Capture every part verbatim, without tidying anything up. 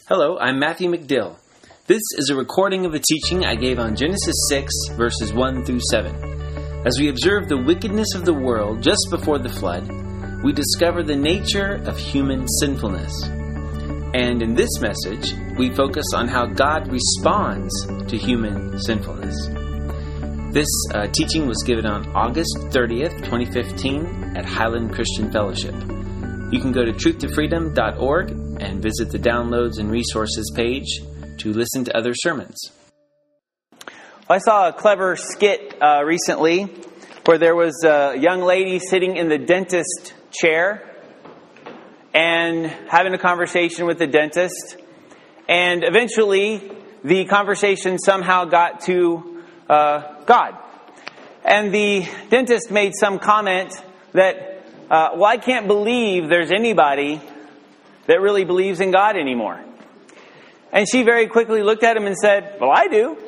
Hello, I'm Matthew McDill. This is a recording of a teaching I gave on Genesis six, verses one through seven. As we observe the wickedness of the world just before the flood, we discover the nature of human sinfulness. And in this message, we focus on how God responds to human sinfulness. This uh, teaching was given on August thirtieth, twenty fifteen at Highland Christian Fellowship. You can go to truth to freedom dot org and visit the Downloads and Resources page to listen to other sermons. I saw a clever skit uh, recently where there was a young lady sitting in the dentist chair and having a conversation with the dentist. And eventually, the conversation somehow got to uh, God. And the dentist made some comment that, uh, well, I can't believe there's anybody that really believes in God anymore. And she very quickly looked at him and said, well, I do.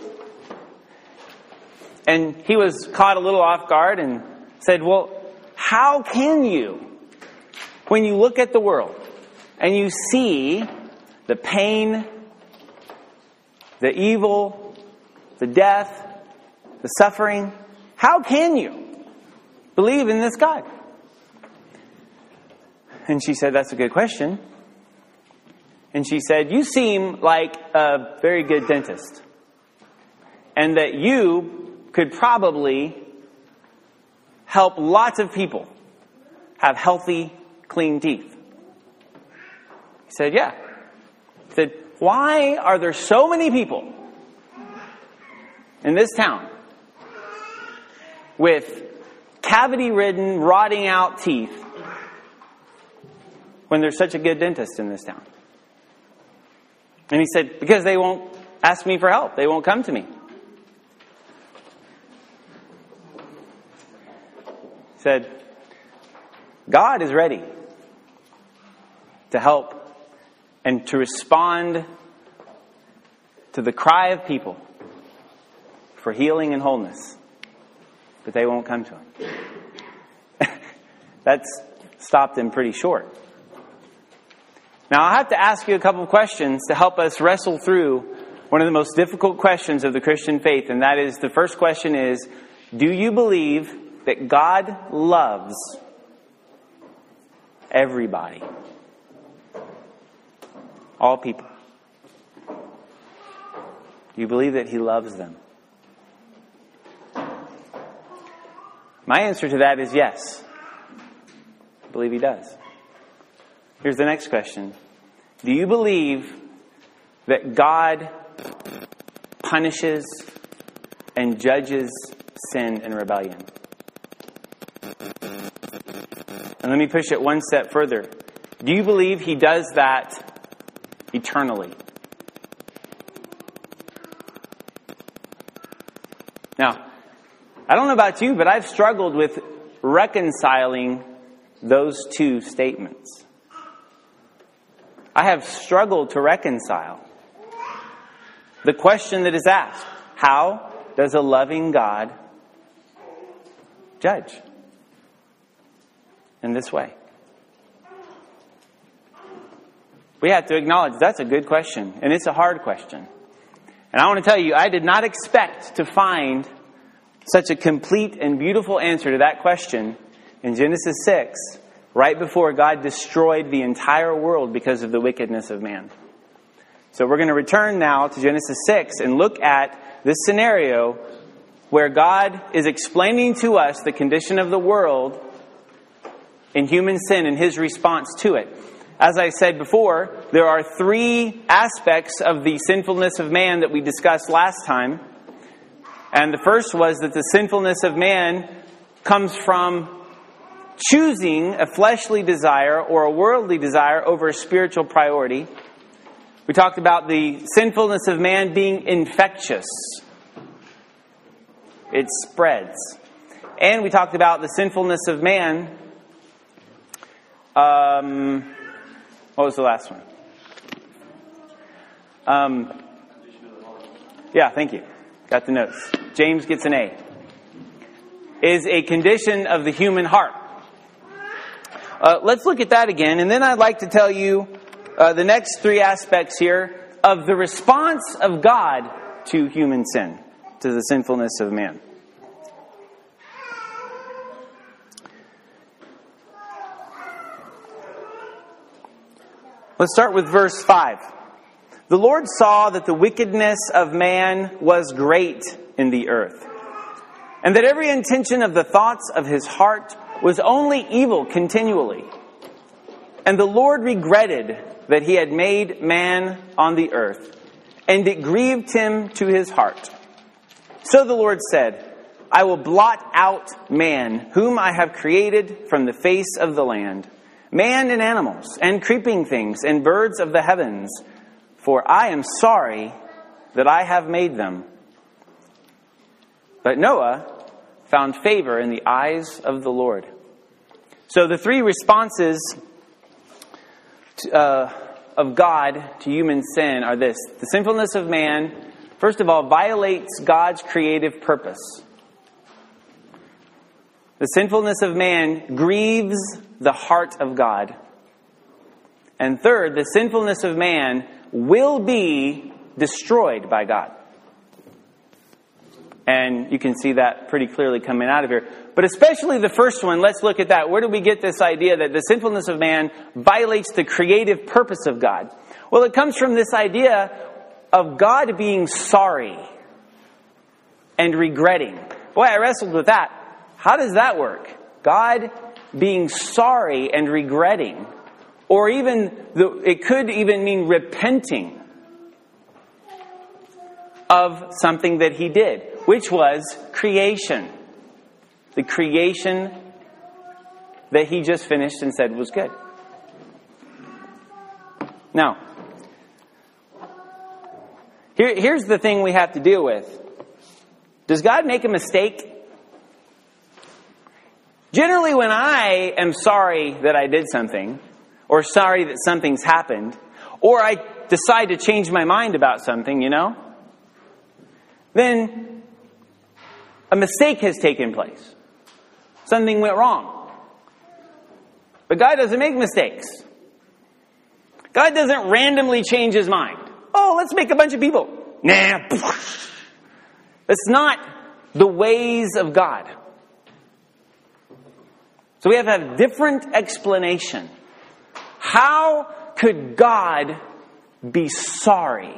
And he was caught a little off guard and said, well, how can you, when you look at the world and you see the pain, the evil, the death, the suffering, how can you believe in this God? And she said, that's a good question. And she said, you seem like a very good dentist. And that you could probably help lots of people have healthy, clean teeth. He said, yeah. He said, why are there so many people in this town with cavity-ridden, rotting out teeth when there's such a good dentist in this town? And he said, because they won't ask me for help. They won't come to me. He said, God is ready to help and to respond to the cry of people for healing and wholeness. But they won't come to him. That's stopped him pretty short. Now, I have to ask you a couple of questions to help us wrestle through one of the most difficult questions of the Christian faith. And that is, the first question is, do you believe that God loves everybody? All people. Do you believe that He loves them? My answer to that is yes. I believe He does. Here's the next question. Do you believe that God punishes and judges sin and rebellion? And let me push it one step further. Do you believe He does that eternally? Now, I don't know about you, but I've struggled with reconciling those two statements. I have struggled to reconcile the question that is asked. How does a loving God judge in this way? We have to acknowledge that's a good question, and it's a hard question. And I want to tell you, I did not expect to find such a complete and beautiful answer to that question in Genesis six, right before God destroyed the entire world because of the wickedness of man. So we're going to return now to Genesis six and look at this scenario where God is explaining to us the condition of the world in human sin and His response to it. As I said before, there are three aspects of the sinfulness of man that we discussed last time. And the first was that the sinfulness of man comes from choosing a fleshly desire or a worldly desire over a spiritual priority. We talked about the sinfulness of man being infectious. It spreads. And we talked about the sinfulness of man. Um, what was the last one? Um, yeah, thank you. Got the notes. James gets an A. Is a condition of the human heart. Uh, let's look at that again, and then I'd like to tell you uh, the next three aspects here of the response of God to human sin, to the sinfulness of man. Let's start with verse five. The Lord saw that the wickedness of man was great in the earth, and that every intention of the thoughts of his heart was only evil continually. And the Lord regretted that he had made man on the earth, and it grieved him to his heart. So the Lord said, I will blot out man, whom I have created from the face of the land, man and animals, and creeping things, and birds of the heavens, for I am sorry that I have made them. But Noah found favor in the eyes of the Lord. So the three responses to, uh, of God to human sin are this. The sinfulness of man, first of all, violates God's creative purpose. The sinfulness of man grieves the heart of God. And third, the sinfulness of man will be destroyed by God. And you can see that pretty clearly coming out of here. But especially the first one, let's look at that. Where do we get this idea that the sinfulness of man violates the creative purpose of God? Well, it comes from this idea of God being sorry and regretting. Boy, I wrestled with that. How does that work? God being sorry and regretting. Or even, the, it could even mean repenting of something that he did, which was creation. The creation that he just finished and said was good. Now, here, here's the thing we have to deal with. Does God make a mistake? Generally, when I am sorry that I did something, or sorry that something's happened, or I decide to change my mind about something, you know, then a mistake has taken place. Something went wrong. But God doesn't make mistakes. God doesn't randomly change his mind. Oh, let's make a bunch of people. Nah. That's not the ways of God. So we have to have a different explanation. How could God be sorry?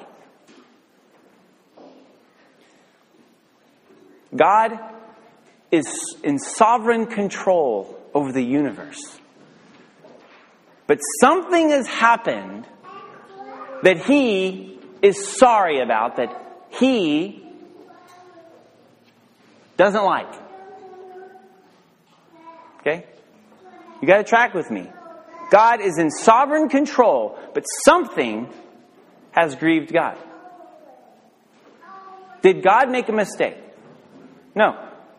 God is in sovereign control over the universe. But something has happened that he is sorry about, that he doesn't like. Okay? You got to track with me. God is in sovereign control, but something has grieved God. Did God make a mistake? No.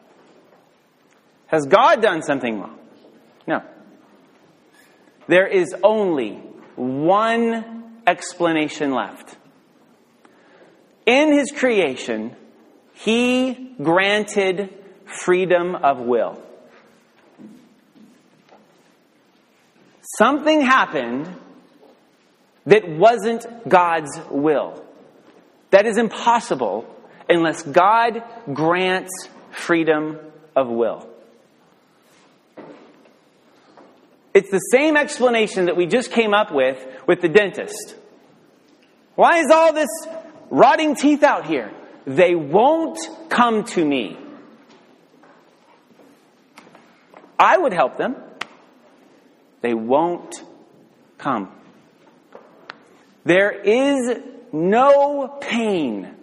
Has God done something wrong? No. There is only one explanation left. In his creation, he granted freedom of will. Something happened that wasn't God's will. That is impossible unless God grants freedom of will. It's the same explanation that we just came up with with the dentist. Why is all this rotting teeth out here? They won't come to me. I would help them. They won't come. There is no pain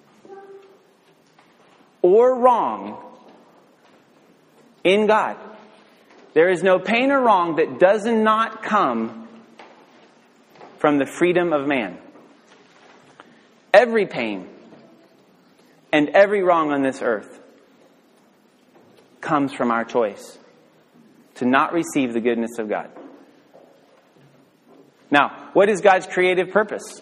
or wrong in God. There is no pain or wrong that does not come from the freedom of man. Every pain and every wrong on this earth comes from our choice to not receive the goodness of God. Now, what is God's creative purpose?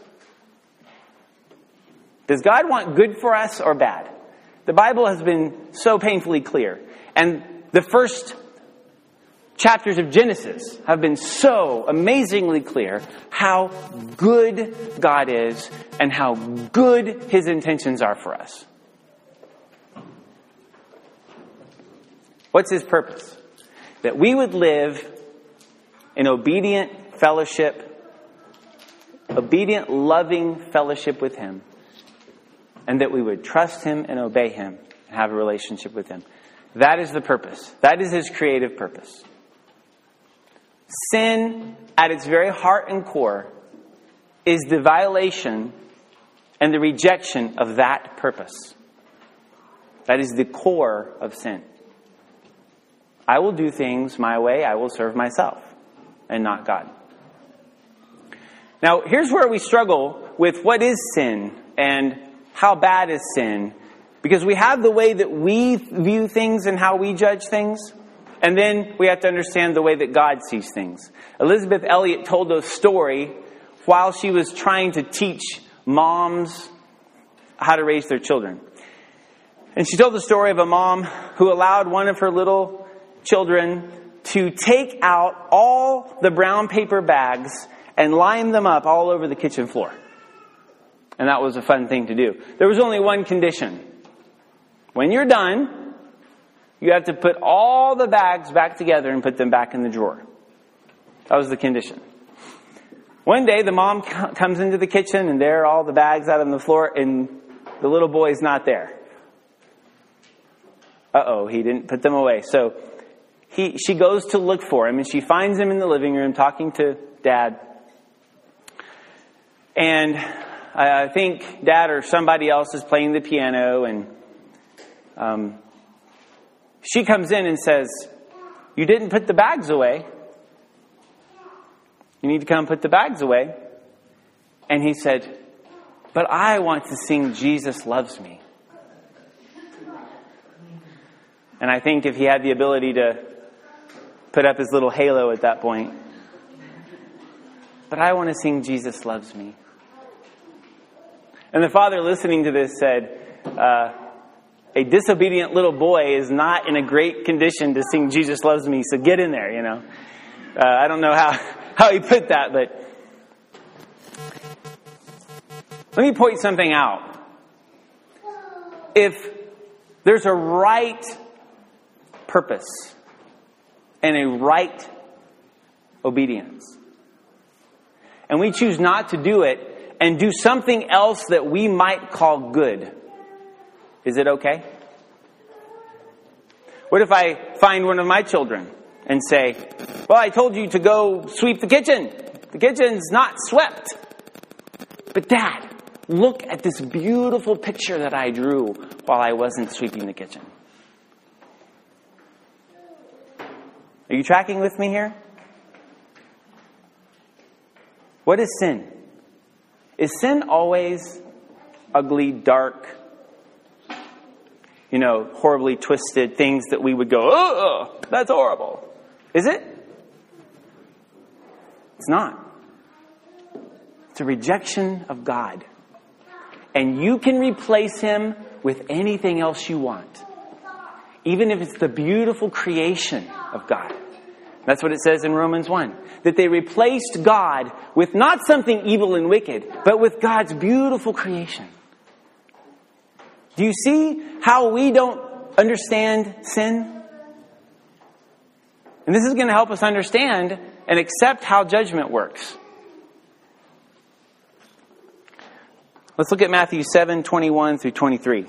Does God want good for us or bad? The Bible has been so painfully clear. And the first chapters of Genesis have been so amazingly clear how good God is and how good His intentions are for us. What's His purpose? That we would live in obedient fellowship, obedient, loving fellowship with Him, and that we would trust Him and obey Him and have a relationship with Him. That is the purpose. That is His creative purpose. Sin, at its very heart and core, is the violation and the rejection of that purpose. That is the core of sin. I will do things my way. I will serve myself and not God. Now, here's where we struggle with what is sin and how bad is sin. Because we have the way that we view things and how we judge things. And then we have to understand the way that God sees things. Elizabeth Elliot told a story while she was trying to teach moms how to raise their children. And she told the story of a mom who allowed one of her little children to take out all the brown paper bags and line them up all over the kitchen floor. And that was a fun thing to do. There was only one condition. When you're done, you have to put all the bags back together and put them back in the drawer. That was the condition. One day, the mom comes into the kitchen, and there are all the bags out on the floor, and the little boy's not there. Uh-oh, he didn't put them away. So he, she goes to look for him, and she finds him in the living room talking to Dad. And I think Dad or somebody else is playing the piano, and um, she comes in and says, "You didn't put the bags away. You need to come put the bags away." And he said, "But I want to sing Jesus Loves Me." And I think if he had the ability to put up his little halo at that point, "But I want to sing Jesus Loves Me." And the father listening to this said, uh, a disobedient little boy is not in a great condition to sing Jesus Loves Me, so get in there, you know. Uh, I don't know how, how he put that, but let me point something out. If there's a right purpose and a right obedience, and we choose not to do it and do something else that we might call good, is it okay? What if I find one of my children and say, "Well, I told you to go sweep the kitchen. The kitchen's not swept. But Dad, look at this beautiful picture that I drew while I wasn't sweeping the kitchen." Are you tracking with me here? What is sin? Is sin always ugly, dark, you know, horribly twisted things that we would go, "Oh, that's horrible"? Is it? It's not. It's a rejection of God. And you can replace Him with anything else you want. Even if it's the beautiful creation of God. That's what it says in Romans one. That they replaced God with not something evil and wicked, but with God's beautiful creation. Do you see how we don't understand sin? And this is going to help us understand and accept how judgment works. Let's look at Matthew seven, twenty-one through twenty-three.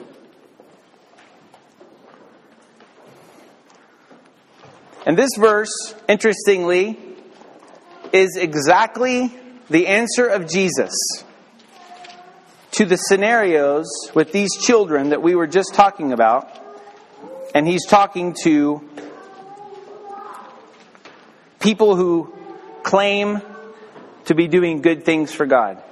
And this verse, interestingly, is exactly the answer of Jesus to the scenarios with these children that we were just talking about. And he's talking to people who claim to be doing good things for God.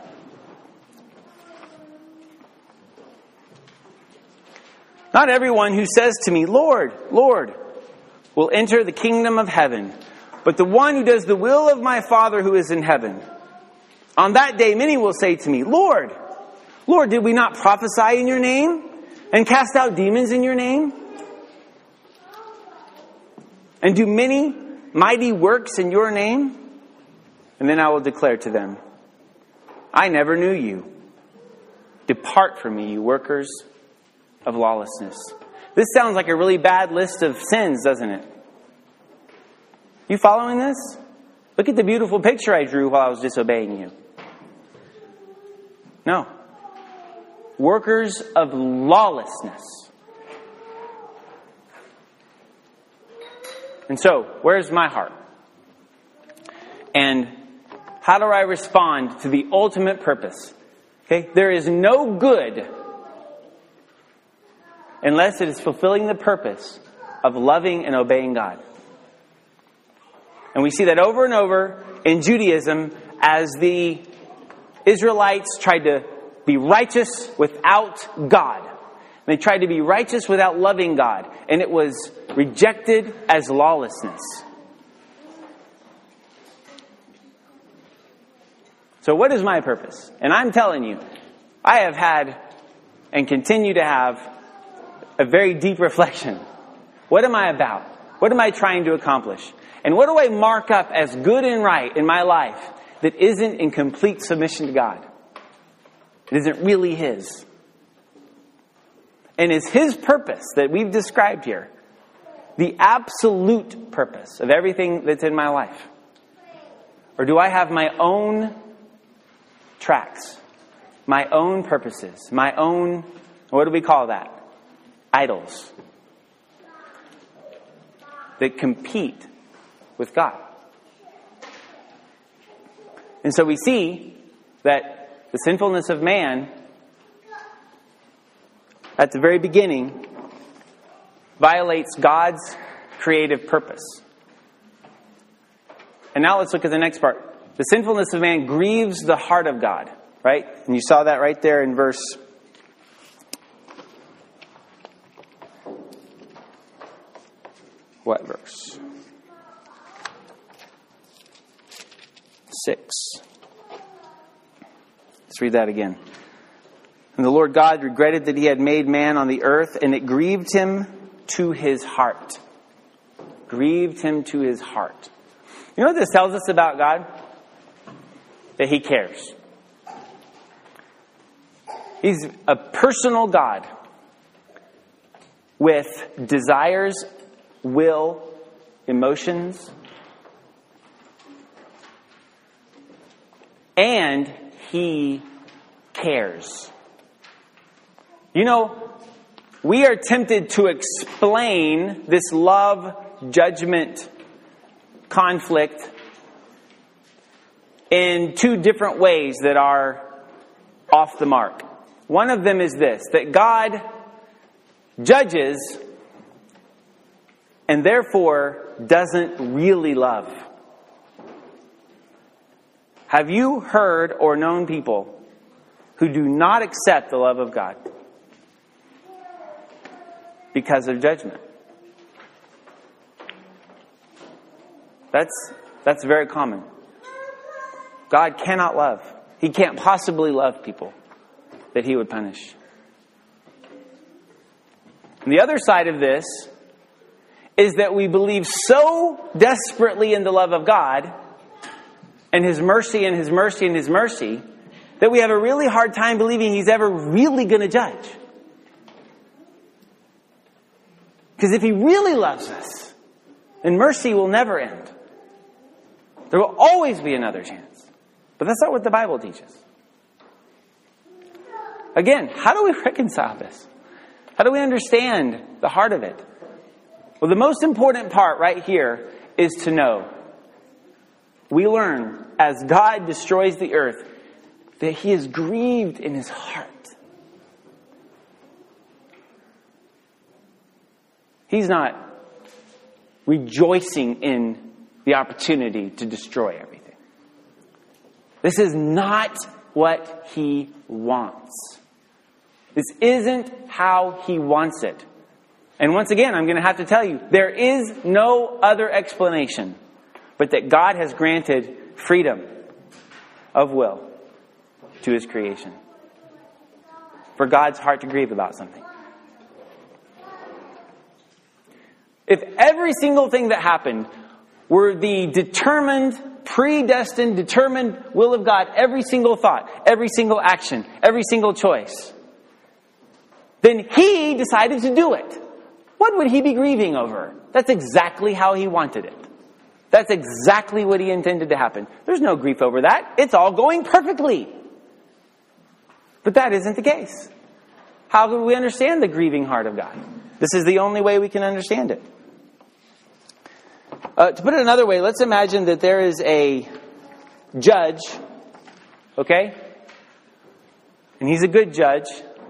"Not everyone who says to me, 'Lord, Lord,' will enter the kingdom of heaven, but the one who does the will of my Father who is in heaven. On that day many will say to me, 'Lord, Lord, did we not prophesy in your name and cast out demons in your name? And do many mighty works in your name? And then I will declare to them, I never knew you. Depart from me, you workers of lawlessness. This sounds like a really bad list of sins, doesn't it? You following this? Look at the beautiful picture I drew while I was disobeying you. No. Workers of lawlessness. And so, where's my heart? And how do I respond to the ultimate purpose? Okay, there is no good unless it is fulfilling the purpose of loving and obeying God. And we see that over and over in Judaism as the Israelites tried to be righteous without God. They tried to be righteous without loving God. And it was rejected as lawlessness. So what is my purpose? And I'm telling you, I have had and continue to have a very deep reflection. What am I about? What am I trying to accomplish? And what do I mark up as good and right in my life that isn't in complete submission to God? It isn't really His. And is His purpose that we've described here the absolute purpose of everything that's in my life? Or do I have my own tracks, my own purposes, my own, what do we call that? Idols that compete with God. And so we see that the sinfulness of man at the very beginning violates God's creative purpose. And now let's look at the next part. The sinfulness of man grieves the heart of God, right? And you saw that right there in verse what verse? Six. Let's read that again. And the Lord God regretted that He had made man on the earth, and it grieved Him to His heart. Grieved Him to His heart. You know what this tells us about God? That He cares. He's a personal God with desires, will, emotions, and He cares. You know, we are tempted to explain this love, judgment, conflict in two different ways that are off the mark. One of them is this, that God judges and therefore doesn't really love. Have you heard or known people who do not accept the love of God because of judgment? That's that's very common. God cannot love. He can't possibly love people that He would punish. And the other side of this is that we believe so desperately in the love of God and His mercy and His mercy and His mercy that we have a really hard time believing He's ever really going to judge. Because if He really loves us, then mercy will never end. There will always be another chance. But that's not what the Bible teaches. Again, how do we reconcile this? How do we understand the heart of it? Well, the most important part right here is to know. We learn as God destroys the earth that He is grieved in His heart. He's not rejoicing in the opportunity to destroy everything. This is not what He wants. This isn't how He wants it. And once again, I'm going to have to tell you, there is no other explanation but that God has granted freedom of will to His creation. For God's heart to grieve about something. If every single thing that happened were the determined, predestined, determined will of God, every single thought, every single action, every single choice, then He decided to do it, what would He be grieving over? That's exactly how He wanted it. That's exactly what He intended to happen. There's no grief over that. It's all going perfectly. But that isn't the case. How can we understand the grieving heart of God? This is the only way we can understand it. Uh, to put it another way, let's imagine that there is a judge, okay? And he's a good judge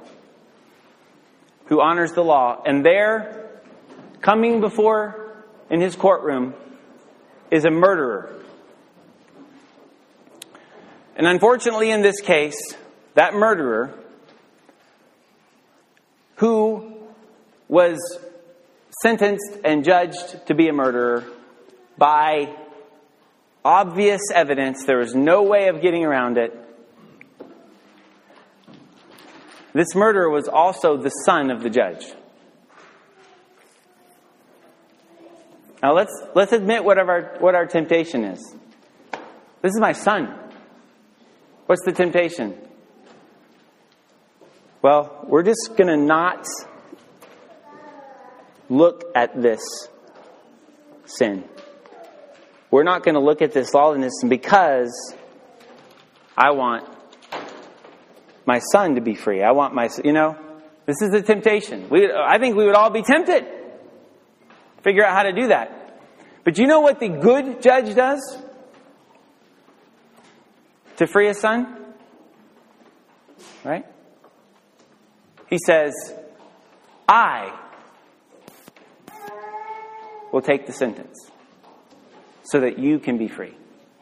who honors the law. And there, coming before in his courtroom, is a murderer. And unfortunately in this case, that murderer, who was sentenced and judged to be a murderer by obvious evidence, there was no way of getting around it. This murderer was also the son of the judge. Now let's let's admit what our what our temptation is. This is my son. What's the temptation? Well, we're just going to not look at this sin. We're not going to look at this lawlessness because I want my son to be free. I want my, you know, this is the temptation. We, I think we would all be tempted. Figure out how to do that. But you know what the good judge does to free his son? Right? He says, I will take the sentence so that you can be free.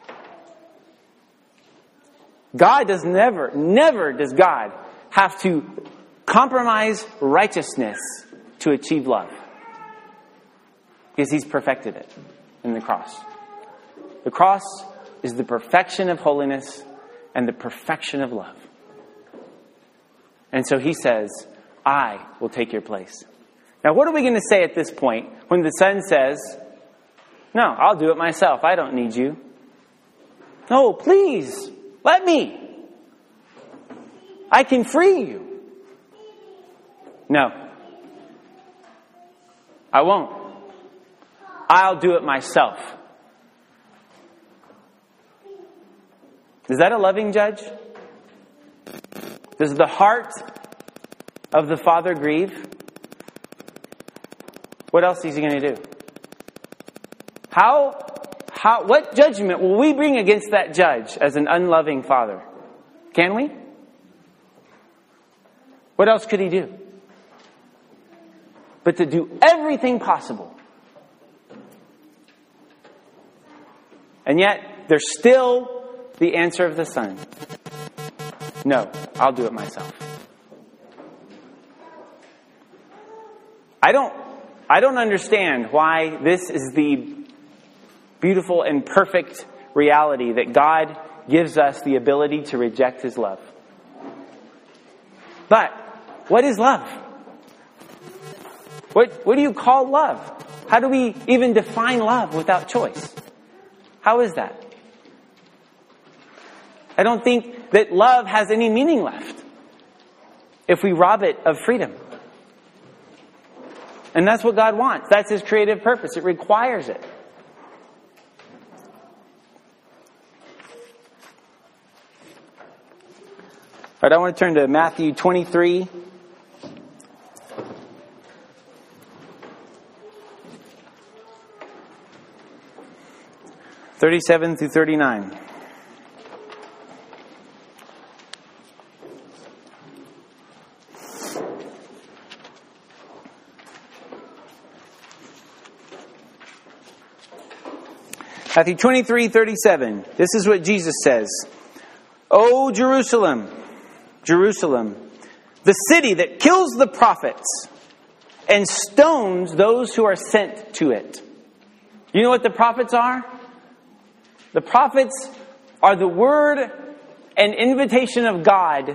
God does never, never does God have to compromise righteousness to achieve love. Because He's perfected it in the cross. The cross is the perfection of holiness and the perfection of love. And so He says, I will take your place. Now, what are we going to say at this point when the son says, no, I'll do it myself. I don't need you. No, please, let me. I can free you. No, I won't. I'll do it myself. Is that a loving judge? Does the heart of the Father grieve? What else is He going to do? How, how, what judgment will we bring against that judge as an unloving Father? Can we? What else could He do? But to do everything possible. And yet, there's still the answer of the Son. No, I'll do it myself. I don't, I don't understand why this is the beautiful and perfect reality that God gives us the ability to reject His love. But what is love? What, what do you call love? How do we even define love without choice? How is that? I don't think that love has any meaning left if we rob it of freedom. And that's what God wants. That's His creative purpose. It requires it. All right, I want to turn to Matthew twenty-three. thirty-seven through thirty-nine. Matthew twenty-three, thirty-seven. This is what Jesus says. O Jerusalem, Jerusalem, the city that kills the prophets and stones those who are sent to it. You know what the prophets are? The prophets are the word and invitation of God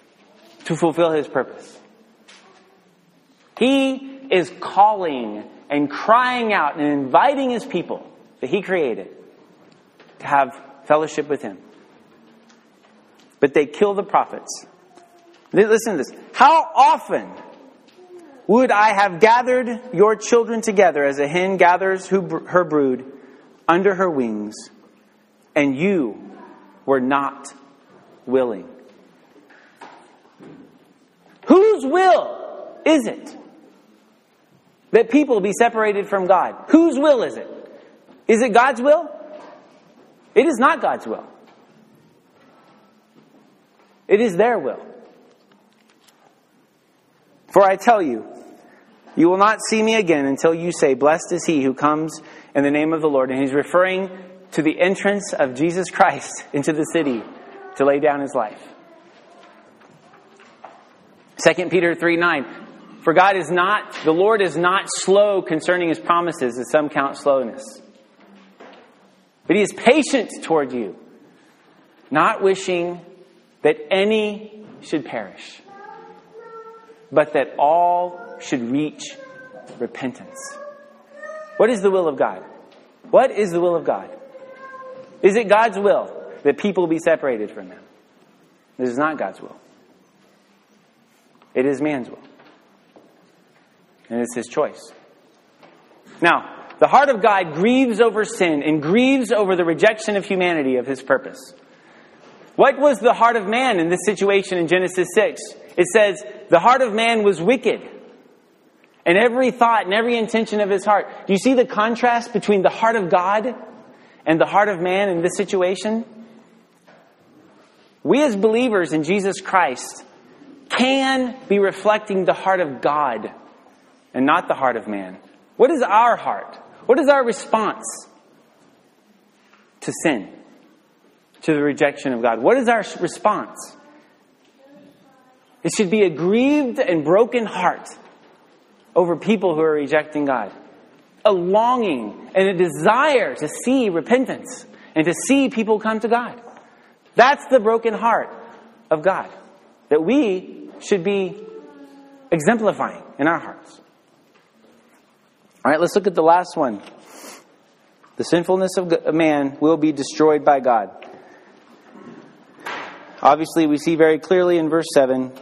to fulfill His purpose. He is calling and crying out and inviting his people that he created to have fellowship with him. But they kill the prophets. Listen to this. How often would I have gathered your children together as a hen gathers her brood under her wings, and you were not willing? Whose will is it that people be separated from God? Whose will is it? Is it God's will? It is not God's will. It is their will. For I tell you, you will not see me again until you say, blessed is he who comes in the name of the Lord. And he's referring to the entrance of Jesus Christ into the city to lay down his life. Second Peter three nine. For God is not, the Lord is not slow concerning his promises, as some count slowness. But he is patient toward you, not wishing that any should perish, but that all should reach repentance. What is the will of God? What is the will of God? Is it God's will that people be separated from him? This is not God's will. It is man's will. And it's his choice. Now, the heart of God grieves over sin and grieves over the rejection of humanity of his purpose. What was the heart of man in this situation in Genesis six? It says, the heart of man was wicked. And every thought and every intention of his heart. Do you see the contrast between the heart of God and the heart of man in this situation? We as believers in Jesus Christ can be reflecting the heart of God and not the heart of man. What is our heart? What is our response to sin? To the rejection of God? What is our response? It should be a grieved and broken heart over people who are rejecting God. A longing and a desire to see repentance and to see people come to God. That's the broken heart of God that we should be exemplifying in our hearts. All right, let's look at the last one. The sinfulness of man will be destroyed by God. Obviously, we see very clearly in verse seven.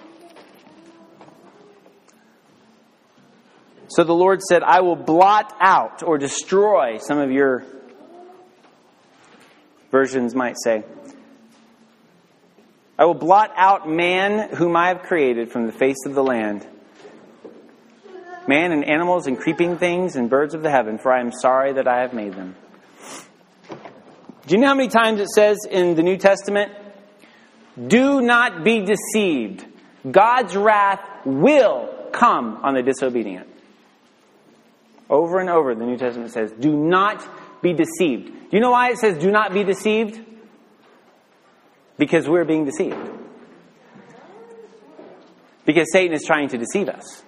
So the Lord said, I will blot out or destroy, some of your versions might say. I will blot out man whom I have created from the face of the land. Man and animals and creeping things and birds of the heaven, for I am sorry that I have made them. Do you know how many times it says in the New Testament, do not be deceived. God's wrath will come on the disobedient. Over and over the New Testament says, do not be deceived. Do you know why it says do not be deceived? Because we're being deceived. Because Satan is trying to deceive us.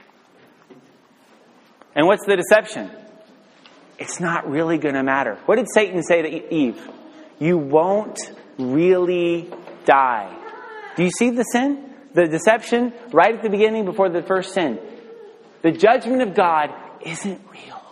And what's the deception? It's not really going to matter. What did Satan say to Eve? You won't really die. Do you see the sin? The deception right at the beginning before the first sin. The judgment of God isn't real.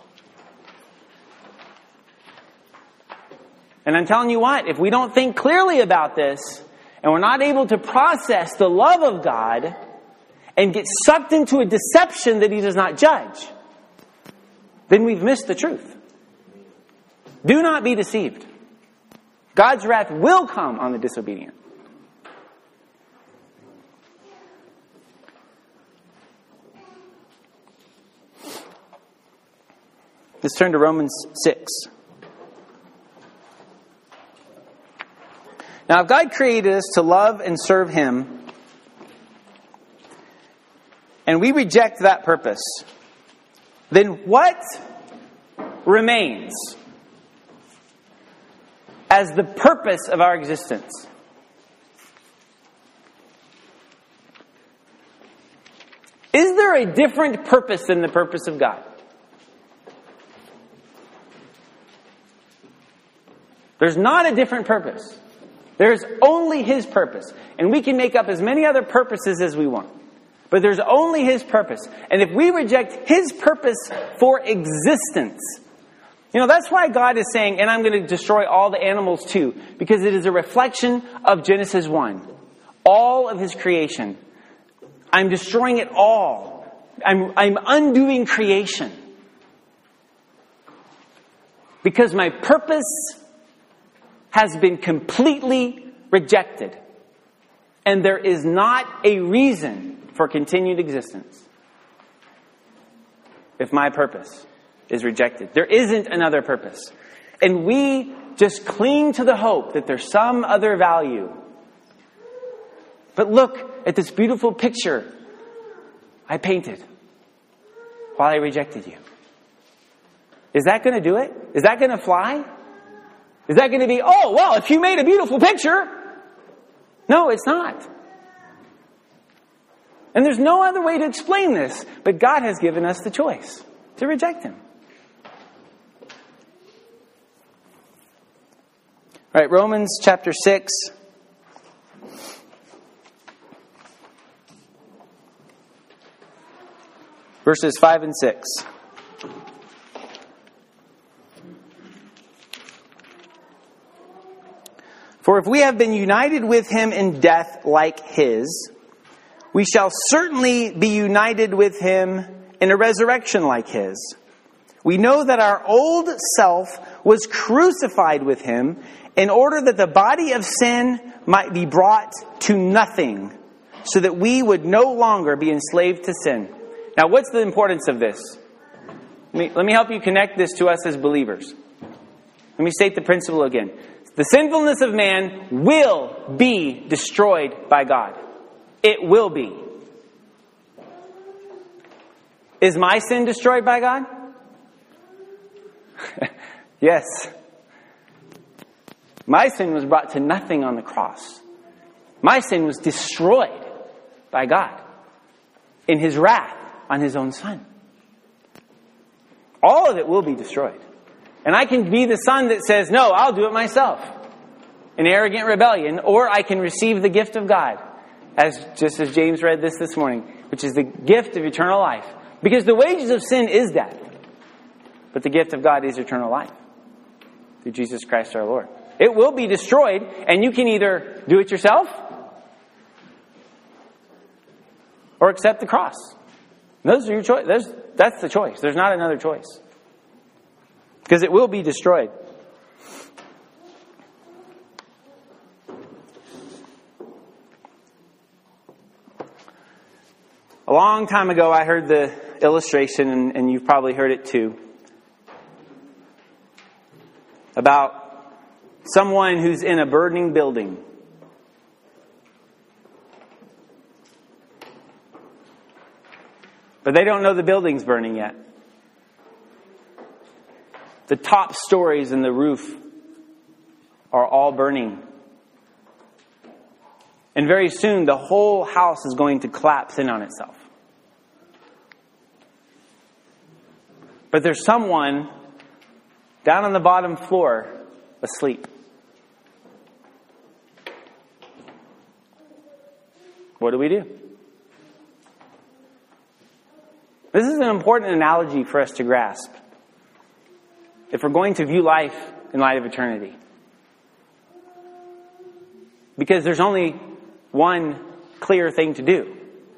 And I'm telling you what, if we don't think clearly about this, and we're not able to process the love of God, and get sucked into a deception that he does not judge, then we've missed the truth. Do not be deceived. God's wrath will come on the disobedient. Let's turn to Romans six. Now, if God created us to love and serve him, and we reject that purpose, then what remains as the purpose of our existence? Is there a different purpose than the purpose of God? There's not a different purpose. There's only his purpose. And we can make up as many other purposes as we want. But there's only His purpose. And if we reject His purpose for existence, you know, that's why God is saying, and I'm going to destroy all the animals too, because it is a reflection of Genesis one. All of His creation. I'm destroying it all. I'm, I'm undoing creation. Because my purpose has been completely rejected. And there is not a reason for continued existence if my purpose is rejected. There isn't another purpose. And we just cling to the hope that there's some other value. But look at this beautiful picture I painted while I rejected you. Is that going to do it? Is that going to fly? Is that going to be, oh, well, if you made a beautiful picture? No, it's not. And there's no other way to explain this, but God has given us the choice to reject Him. All right, Romans chapter six. Verses five and six. For if we have been united with Him in death like His, we shall certainly be united with Him in a resurrection like His. We know that our old self was crucified with Him in order that the body of sin might be brought to nothing, so that we would no longer be enslaved to sin. Now, what's the importance of this? Let me, let me help you connect this to us as believers. Let me state the principle again. The sinfulness of man will be destroyed by God. It will be. Is my sin destroyed by God? Yes. My sin was brought to nothing on the cross. My sin was destroyed by God in His wrath on His own Son. All of it will be destroyed. And I can be the son that says, no, I'll do it myself. In arrogant rebellion. Or I can receive the gift of God. As just as James read this this morning. Which is the gift of eternal life. Because the wages of sin is death. But the gift of God is eternal life. Through Jesus Christ our Lord. It will be destroyed. And you can either do it yourself. Or accept the cross. Those are your choice. That's the choice. There's not another choice. Because it will be destroyed. A long time ago, I heard the illustration, and, and you've probably heard it too, about someone who's in a burning building. But they don't know the building's burning yet. The top stories and the roof are all burning. And very soon, the whole house is going to collapse in on itself. But there's someone down on the bottom floor asleep. What do we do? This is an important analogy for us to grasp. If we're going to view life in light of eternity. Because there's only one clear thing to do.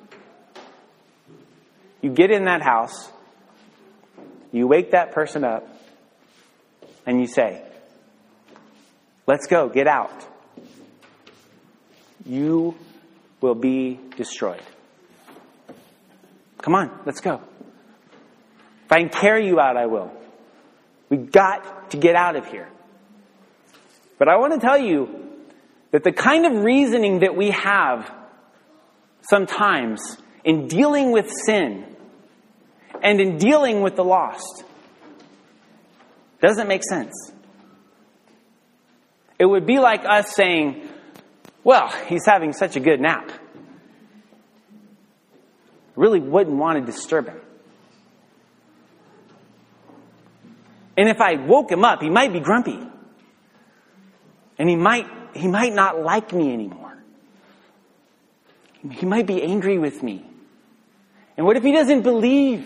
You get in that house, you wake that person up, and you say, let's go, get out. You will be destroyed. Come on, let's go. If I can carry you out, I will. We've got to get out of here. But I want to tell you that the kind of reasoning that we have sometimes in dealing with sin and in dealing with the lost doesn't make sense. It would be like us saying, well, he's having such a good nap. Really wouldn't want to disturb him. And if I woke him up, he might be grumpy. And he might he might not like me anymore. He might be angry with me. And what if he doesn't believe?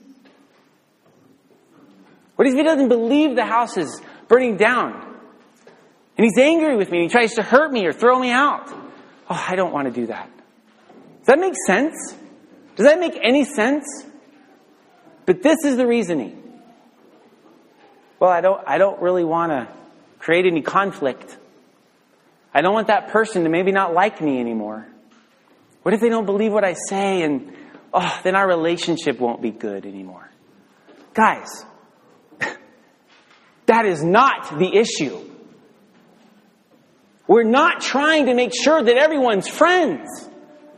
What if he doesn't believe the house is burning down? And he's angry with me and he tries to hurt me or throw me out. Oh, I don't want to do that. Does that make sense? Does that make any sense? But this is the reasoning. Well, I don't, I don't really want to create any conflict. I don't want that person to maybe not like me anymore. What if they don't believe what I say and, oh, then our relationship won't be good anymore? Guys, that is not the issue. We're not trying to make sure that everyone's friends.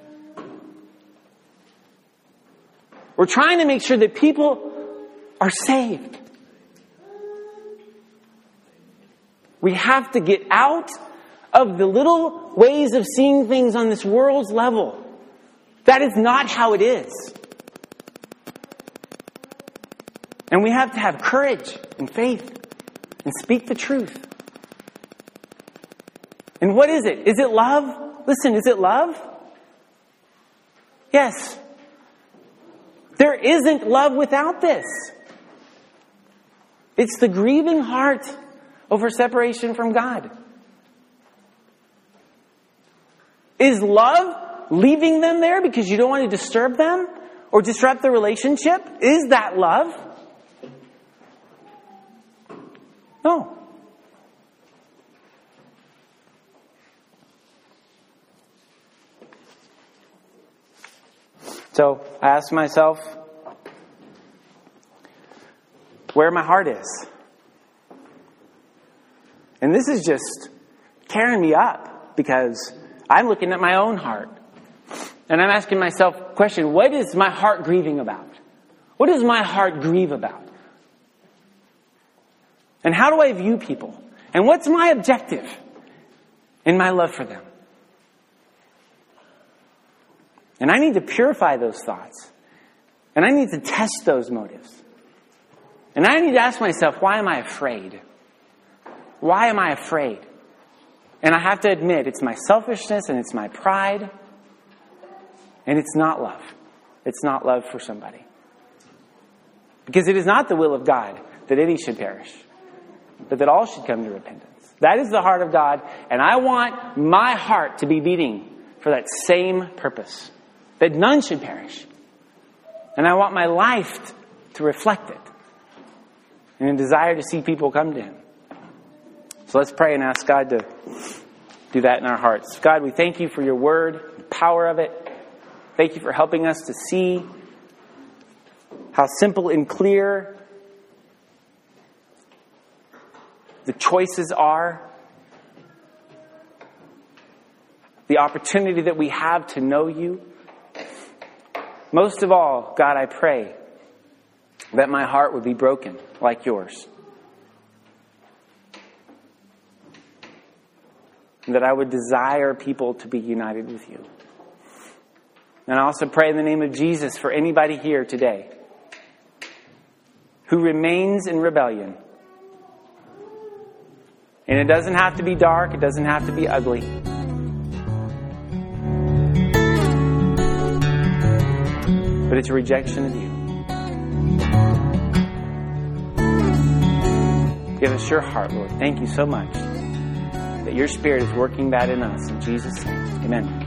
We're trying to make sure that people are saved. We have to get out of the little ways of seeing things on this world's level. That is not how it is. And we have to have courage and faith and speak the truth. And what is it? Is it love? Listen, is it love? Yes. There isn't love without this. It's the grieving heart over separation from God. Is love leaving them there because you don't want to disturb them or disrupt the relationship? Is that love? No. So I asked myself where my heart is. And this is just tearing me up because I'm looking at my own heart. And I'm asking myself a question, what is my heart grieving about? What does my heart grieve about? And how do I view people? And what's my objective in my love for them? And I need to purify those thoughts. And I need to test those motives. And I need to ask myself, why am I afraid? Why am I afraid? And I have to admit, it's my selfishness and it's my pride. And it's not love. It's not love for somebody. Because it is not the will of God that any should perish, but that all should come to repentance. That is the heart of God. And I want my heart to be beating for that same purpose. That none should perish. And I want my life to reflect it. And a desire to see people come to Him. So let's pray and ask God to do that in our hearts. God, we thank you for your word, the power of it. Thank you for helping us to see how simple and clear the choices are. The opportunity that we have to know you. Most of all, God, I pray that my heart would be broken like yours. And that I would desire people to be united with you. And I also pray in the name of Jesus for anybody here today who remains in rebellion. And it doesn't have to be dark. It doesn't have to be ugly. But it's a rejection of you. Give us your heart, Lord. Thank you so much that your Spirit is working that in us. In Jesus' name, amen.